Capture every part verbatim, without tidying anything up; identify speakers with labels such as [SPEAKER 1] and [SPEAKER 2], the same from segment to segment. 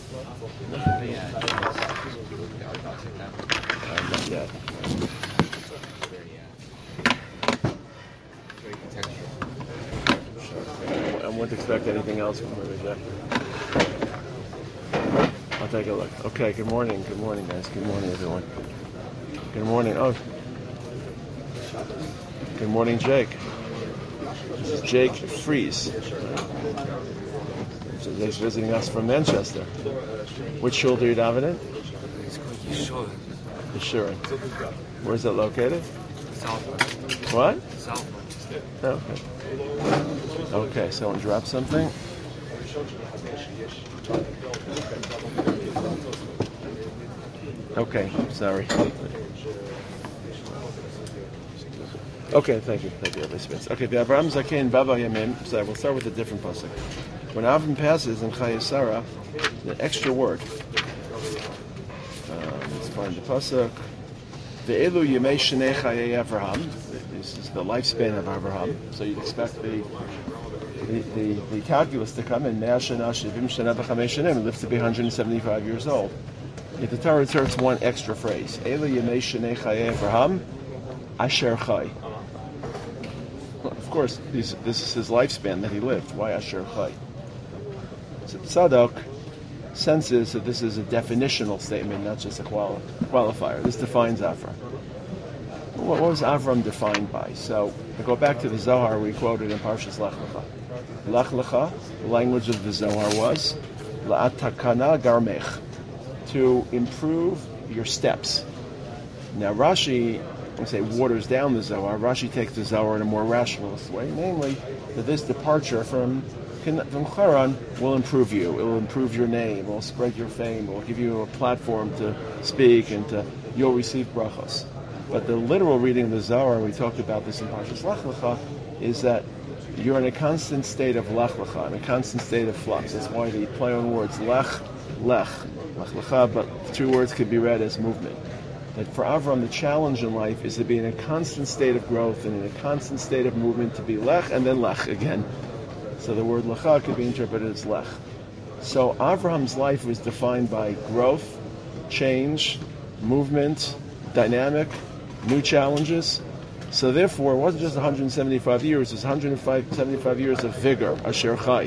[SPEAKER 1] not yet. I wouldn't expect anything else from her today. I'll take a look. Okay, good morning. Good morning, guys. Good morning, everyone. Good morning. Oh, good morning, Jake. This is Jake Fries. Jake's visiting us from Manchester. Which shul do you daven in?
[SPEAKER 2] It's called Yeshua.
[SPEAKER 1] Yeshua. Where's it located?
[SPEAKER 2] Southwood.
[SPEAKER 1] What?
[SPEAKER 2] Southwood.
[SPEAKER 1] Oh, okay. Okay, someone drop something. Okay, sorry. Okay, thank you. Thank you, Elizabeth. Okay, the Avraham Zaken Baba Yamim. Sorry, we'll start with a different pasuk. When Avram passes in Chayei Sarah, the extra word. Um, let's find the pasuk. Ve'elu Yemei Shnei Chayei Avraham. This is the lifespan of Avraham. So you'd expect the the, the, the calculus to come in. Mea Shana Shivim Shana B'Chamei Shanim. Lives to be one hundred seventy-five years old. Yet the Torah inserts one extra phrase. Elu Yemei Shnei Chayei Avraham Asher Chai. Well, of course, this, this is his lifespan that he lived. Why Asher Chai? So Tzadok senses that this is a definitional statement, not just a quali- qualifier. This defines Avram. What was Avram defined by? So, I go back to the Zohar we quoted in Parshas Lech Lecha. Lech Lecha, the language of the Zohar was La'atakana garmech, to improve your steps. Now Rashi, I say waters down the Zohar. Rashi takes the Zohar in a more rationalist way, namely that this departure from from Charan will improve you. It will improve your name. It will spread your fame. It will give you a platform to speak, and to, you'll receive brachos. But the literal reading of the Zohar, we talked about this in Parshas Lech Lecha, is that you're in a constant state of Lech Lecha, in a constant state of flux. That's why they play on words Lech, Lech, Lech Lecha, but two words could be read as movement. That for Avram, the challenge in life is to be in a constant state of growth and in a constant state of movement, to be Lech and then Lech again. So the word Lecha could be interpreted as Lech. So Avram's life was defined by growth, change, movement, dynamic, new challenges. So therefore, it wasn't just one hundred seventy-five years, it was one hundred seventy-five years of vigor, Asher Chai.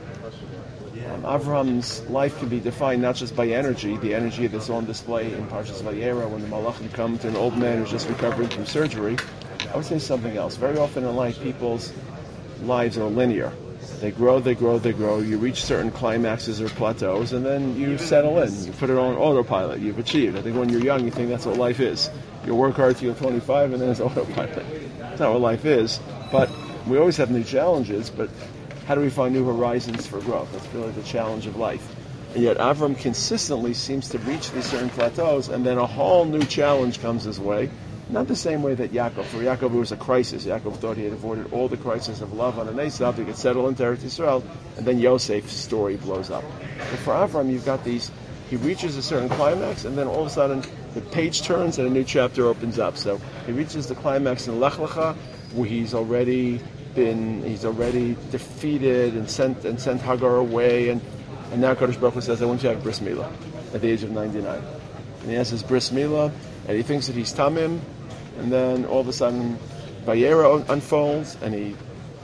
[SPEAKER 1] Um, Avram's life can be defined not just by energy, the energy that's on display in Parshas Vayera when the Malachim come to an old man who's just recovering from surgery. I would say something else. Very often in life, people's lives are linear. They grow, they grow, they grow. You reach certain climaxes or plateaus, and then you settle in. You put it on autopilot. You've achieved. I think when you're young, you think that's what life is. You work hard till you're twenty-five, and then it's autopilot. That's not what life is. But we always have new challenges, but how do we find new horizons for growth? That's really the challenge of life. And yet Avram consistently seems to reach these certain plateaus, and then a whole new challenge comes his way. Not the same way that Yaakov. For Yaakov, it was a crisis. Yaakov thought he had avoided all the crises of Lavan and Esav. He could settle into Eretz Yisrael, and then Yosef's story blows up. But for Avram, you've got these. He reaches a certain climax, and then all of a sudden, the page turns and a new chapter opens up. So he reaches the climax in Lech Lecha, where he's already been, he's already defeated and sent and sent Hagar away, and and now Kadosh Baruch Hu says, "I want you to have bris milah," at the age of ninety-nine. And he has his bris milah, and he thinks that he's tamim. And then all of a sudden, Vayera unfolds, and he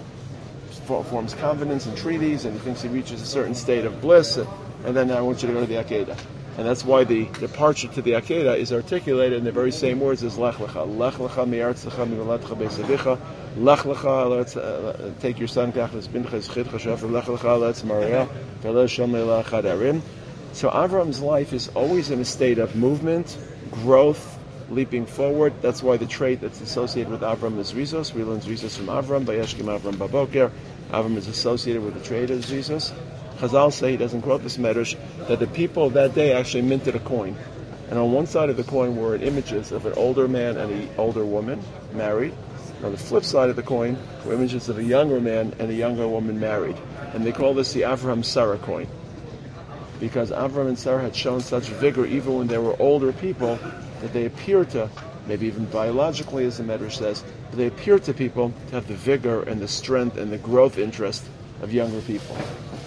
[SPEAKER 1] forms covenants and treaties, and he thinks he reaches a certain state of bliss, and then I want you to go to the Akedah. And that's why the departure to the Akedah is articulated in the very same words as Lech Lecha. Lech Lecha mi'artzecha mi'voladcha be'sevicha. Lech Lecha, let's uh, take your son, Kachas Binchas Chidcha Shafar. Lech Lecha, let's Maria. Veleh Shem Leila Chadarim. So Avram's life is always in a state of movement, growth, leaping forward. That's why the trait that's associated with Avram is Rizos. We learn Rizos from Avram. Vayeshkim Avram Baboker. Avram is associated with the trait of Rizos. Chazal say, he doesn't quote this medrash, that the people of that day actually minted a coin. And on one side of the coin were images of an older man and an older woman married. And on the flip side of the coin were images of a younger man and a younger woman married. And they call this the Avram Sarah coin, because Avram and Sarah had shown such vigor even when they were older people, that they appear to, maybe even biologically as the Medrash says, but they appear to people to have the vigor and the strength and the growth interest of younger people.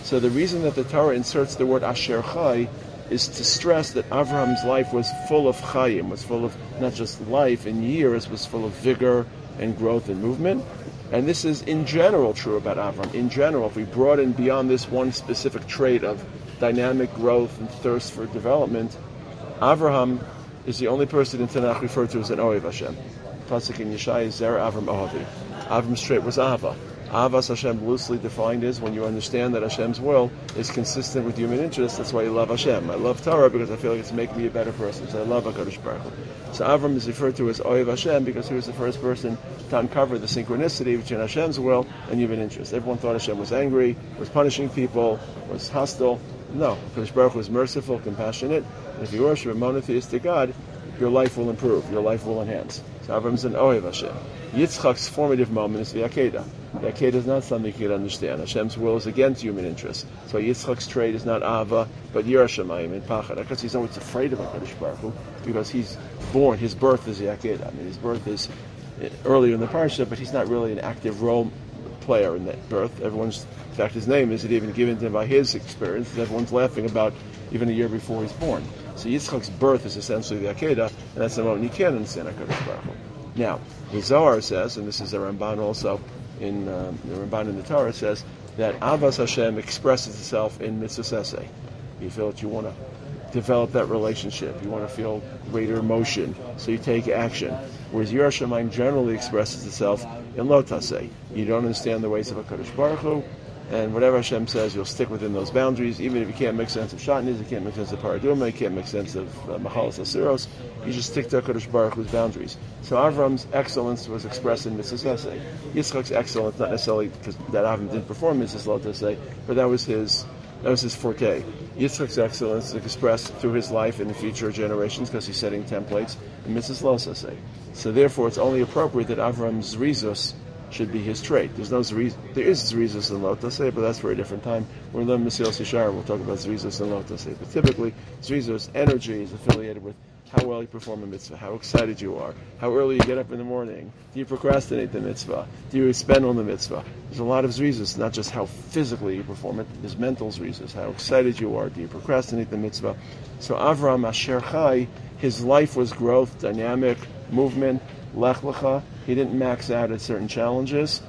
[SPEAKER 1] So the reason that the Torah inserts the word Asher Chai is to stress that Avraham's life was full of chayim, was full of not just life and years, was full of vigor and growth and movement. And this is in general true about Avram. In general, if we broaden beyond this one specific trait of dynamic growth and thirst for development, Avraham is the only person in Tanakh referred to as an Ohev Hashem. Pasuk in Yeshaya, Zer Avram Ohavi. Avram's trait was Ahava. Avas Hashem, loosely defined, is when you understand that Hashem's will is consistent with human interests. That's why you love Hashem. I love Torah because I feel like it's making me a better person. So I love HaKadosh Baruch Hu. So Avram is referred to as Ohev Hashem because he was the first person to uncover the synchronicity between Hashem's will and human interests. Everyone thought Hashem was angry, was punishing people, was hostile. No, HaKadosh Baruch Hu was merciful, compassionate. And if you worship a monotheistic God, your life will improve, your life will enhance. So Avram's an Ohev Hashem. Yitzchak's formative moment is the Akedah. The Akedah is not something you can understand. Hashem's will is against human interests. So Yitzchak's trait is not Ava, but Yirah Shamayim and Pachad. Because he's always afraid of HaKadosh Baruch Hu, because he's born, his birth is the Akedah. I mean, his birth is earlier in the Parsha, but he's not really an active role player in that birth. Everyone's, in fact, his name isn't even given to him by his experience. Everyone's laughing about even a year before he's born. So Yitzchak's birth is essentially the Akedah, and that's the moment you can't understand HaKadosh Baruch Hu. Now, the Zohar says, and this is the Ramban also, in um, the Ramban in the Torah says, that Avas Hashem expresses itself in mitzvah essay. You feel that you want to develop that relationship, you want to feel greater emotion, so you take action. Whereas Yirah Shamayim generally expresses itself in lo taseh. You don't understand the ways of HaKadosh Baruch Hu, and whatever Hashem says, you'll stick within those boundaries. Even if you can't make sense of Shatnez, you can't make sense of Paraduma, you can't make sense of uh, Mahalas Asiros, you just stick to HaKadosh Baruch Hu's boundaries. So Avram's excellence was expressed in Mitzvah Taseh. Yitzchak's excellence, not necessarily because that Avram didn't perform Mitzvah Lo Taseh, but that was his that was his forte. Yitzchak's excellence is expressed through his life in the future generations because he's setting templates in Mitzvah Lo Taseh. So therefore, it's only appropriate that Avram's Rizus should be his trait. There's no Zrizus, there is Zrizus in Lo Taseh, but that's for a different time. We're in the Mesilas Yesharim, we'll talk about Zrizus and Lo Taseh. But typically, Zrizus, energy, is affiliated with how well you perform a mitzvah, how excited you are, how early you get up in the morning. Do you procrastinate the mitzvah? Do you spend on the mitzvah? There's a lot of Zrizus, not just how physically you perform it. There's mental Zrizus, how excited you are. Do you procrastinate the mitzvah? So Avram Asher Chai, his life was growth, dynamic, movement, lech lecha. He didn't max out at certain challenges,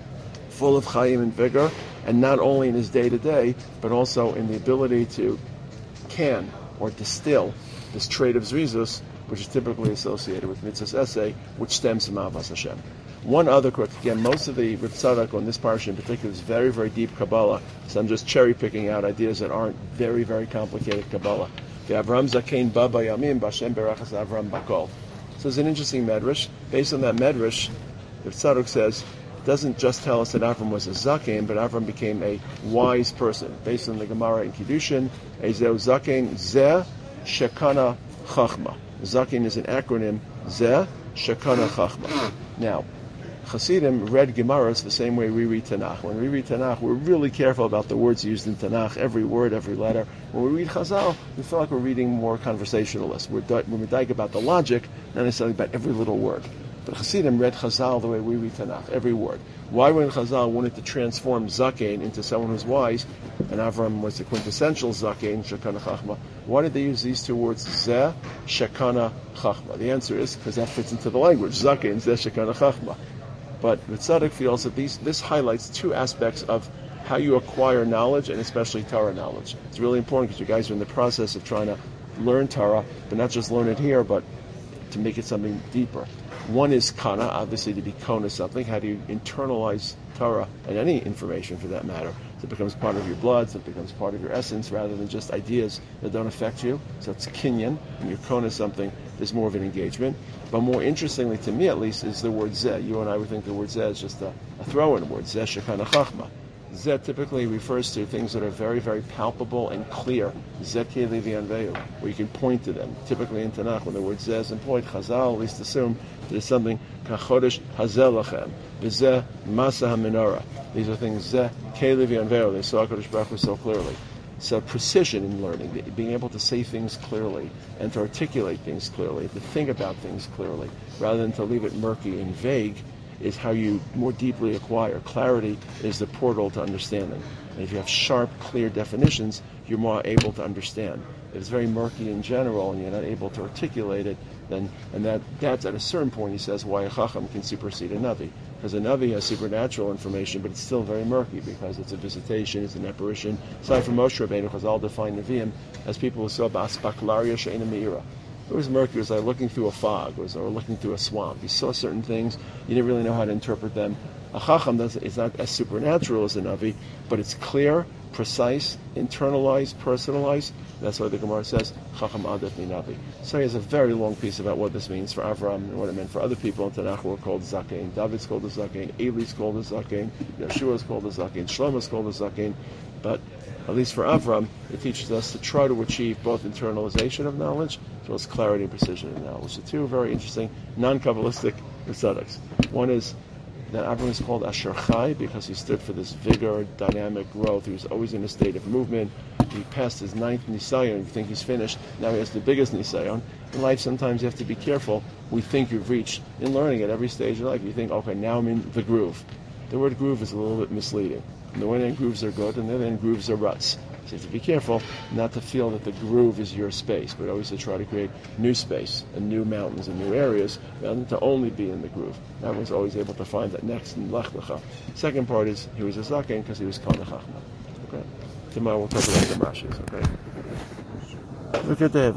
[SPEAKER 1] full of chayim and vigor, and not only in his day-to-day, but also in the ability to can or distill this trait of Zrizus, which is typically associated with mitzvahs essay, which stems from Avas Hashem. One other quick, again, most of the Reb Tzadok on this parsha in particular is very, very deep Kabbalah, so I'm just cherry-picking out ideas that aren't very, very complicated Kabbalah. The Avram Zakein Baba Yamim Bashem Berachas Avram Bakol. So it's an interesting medrash. Based on that medrash, the Tzadok says, doesn't just tell us that Avram was a zaken, but Avram became a wise person. Based on the Gemara in Kiddushin, Ezeu zaken zeh shekana chachma. Zaken is an acronym, zeh shekana chachma. Now, Hasidim read Gemaras the same way we read Tanakh. When we read Tanakh, we're really careful about the words used in Tanakh, every word, every letter. When we read Chazal, we feel like we're reading more conversationalist. We're, we're medayik about the logic, not necessarily about every little word. But Hasidim read Chazal the way we read Tanakh, every word. Why when Chazal wanted to transform Zaken into someone who's wise, and Avram was the quintessential Zaken, Shekana Chachma, why did they use these two words, Zeh, Shekana Chachma? The answer is because that fits into the language, Zaken, Zeh, Shekana Chachma. But the Tzadok feels that these, this highlights two aspects of how you acquire knowledge, and especially Torah knowledge. It's really important because you guys are in the process of trying to learn Torah, but not just learn it here, but to make it something deeper. One is kana, obviously to be kona something. How do you internalize Torah and any information for that matter? So it becomes part of your blood, so it becomes part of your essence rather than just ideas that don't affect you. So it's kinyan. When you're kona something, there's more of an engagement. But more interestingly, to me at least, is the word zeh. You and I would think the word zeh is just a, a throw-in word, zeh shekana chachma. Zeh typically refers to things that are very, very palpable and clear. Zeh keli v'yanveyu, where you can point to them. Typically in Tanakh, when the word zeh is employed, Chazal at least assume there's something kachodesh hazel lachem, v'zeh masa hamenorah. These are things zeh keli v'yanveyu. They saw HaKadosh Baruch Hu so clearly. So precision in learning, being able to say things clearly and to articulate things clearly, to think about things clearly, rather than to leave it murky and vague, is how you more deeply acquire. Clarity is the portal to understanding. And if you have sharp, clear definitions, you're more able to understand. If it's very murky in general and you're not able to articulate it, then and that that's at a certain point, he says, why a chacham can supersede a navi. Because a navi has supernatural information, but it's still very murky because it's a visitation, it's an apparition. Aside from Moshe Rabbeinu, Chazal defined Nevi'im as people who saw ba'aspaklaria she'ena me'ira. It was murky. It was like looking through a fog, it was, or looking through a swamp. You saw certain things, you didn't really know how to interpret them. A chacham doesn't, it's not as supernatural as a navi, but it's clear, precise, internalized, personalized. That's why the Gemara says, chacham adif minavi. So he has a very long piece about what this means for Avram and what it meant for other people in Tanakh who are called Zakein. David's called a Zakein, Eli's called a Zakein, Yeshua's called a Zakein, Shlomo's called a Zakein. But at least for Avram, it teaches us to try to achieve both internalization of knowledge as well as clarity and precision of knowledge. The two very interesting non-Kabbalistic tzaddiks. One is that Avram is called Asher Chai because he stood for this vigor, dynamic growth. He was always in a state of movement. He passed his ninth Nisayon. You think he's finished. Now he has the biggest Nisayon. In life, sometimes you have to be careful. We think you've reached, in learning at every stage of life, you think, okay, now I'm in the groove. The word groove is a little bit misleading. On the one end, grooves are good, and the other end, grooves are ruts. So you have to be careful not to feel that the groove is your space, but always to try to create new space and new mountains and new areas, rather than to only be in the groove. That was always able to find that next in Lech Lecha. Second part is he was a Zaken because he was Kana Chachma. Okay. Tomorrow we'll talk about the Rashis. Okay. Look at that.